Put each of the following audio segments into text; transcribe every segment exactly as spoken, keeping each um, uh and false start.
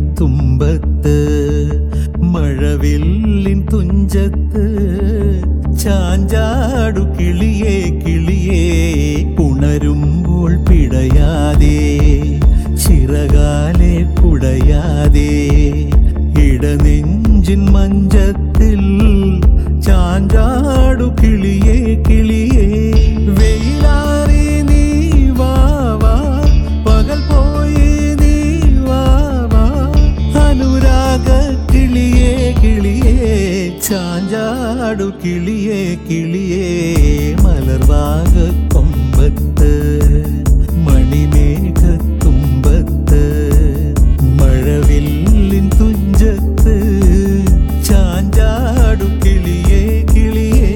തുമ്പത്ത് മഴവില്ലിൻ തുഞ്ചത്ത് ചാഞ്ചാടു കിളിയേ കിളിയേ ഉണരുമ്പോൾ പിടയാതെ ചിറകാലെ കുടയാതെ ഇടനെഞ്ചിൻ മഞ്ചത്തിൽ ചാഞ്ചാടു കിളിയേ കിളിയേ വെയിലാറി നീ വാവാ പകൽ പോയി നീ വാവാ അനുരാഗ കിളിയേ കിളിയേ ചാഞ്ചാടു കിളിയേ കിളിയേ മലർവാക കൊമ്പത്ത് മണിമേഘ തുമ്പത്ത് മഴവില്ലിൻ തുഞ്ചത്ത് ചാഞ്ചാടു കിളിയേ കിളിയേ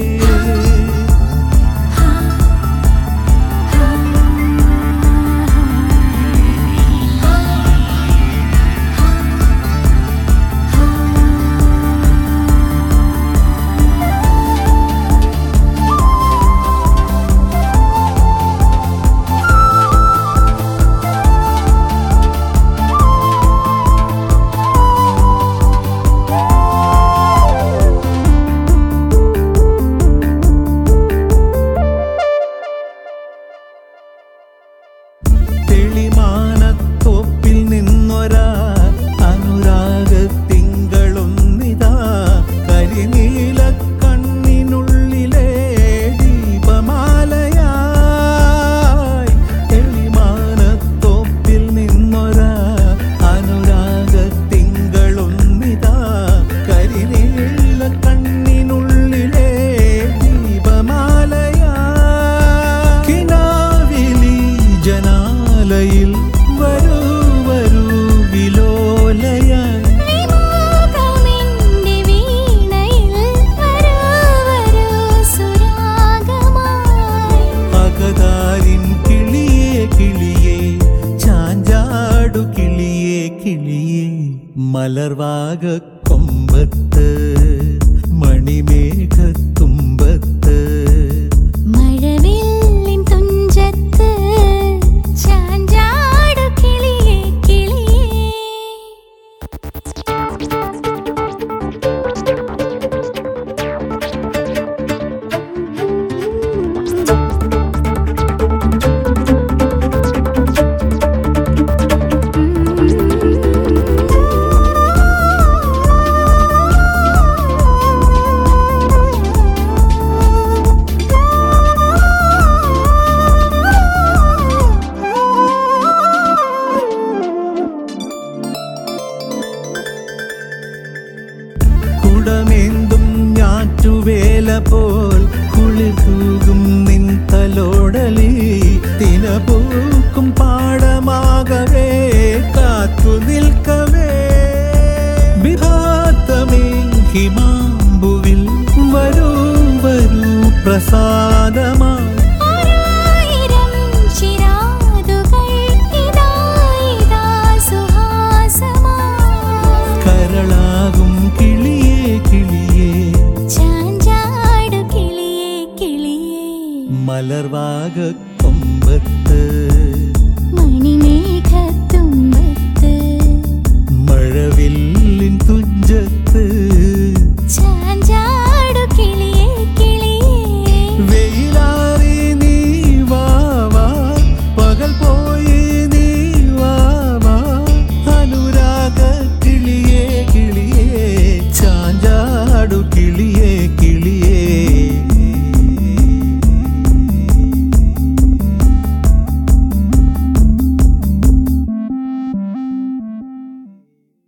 തെളിമാനത്തോപ്പിൽ നിന്നൊരാ അനുരാഗ തിങ്കളൊന്നിതാ കരിനീല കണ്ണിനുള്ളിലെ ദീപമാലയായി തെളിമാനത്തോപ്പിൽ നിന്നൊരാ അനുരാഗ തിങ്കളൊന്നിതാ കരിനീല കണ്ണിനുള്ളിലെ ദീപമാലയായി കിനാവിലി ജനാ യിൽ വരൂ വരൂ വിലോലയായി അകതാരിൻ കിളിയേ കിളിയേ ചാഞ്ചാടു കിളിയേ കിളിയേ മലർവാക കൊമ്പത്ത് മണിമേഘ തുമ്പത്ത് മഴവില്ലിൻ തുഞ്ചത്ത് ചാഞ്ചാടു കിളിയേ കിളിയേ കുടമേന്തും ഞാറ്റുവേല പോൽ കുളിർ തൂകും നിൻ തലോടലി തിനപൂക്കും പാടമാകവേ കാത്തു നിൽക്കവേ വിഭാത്തമേ ഹിമാമ്പുവിൽ വരൂ വരൂ പ്രസാദമായി കരളാകും കിളിയേ കിളിയേ ചാഞ്ചാടു കിളിയേ കിളിയേ മലർവാക കൊമ്പത്ത്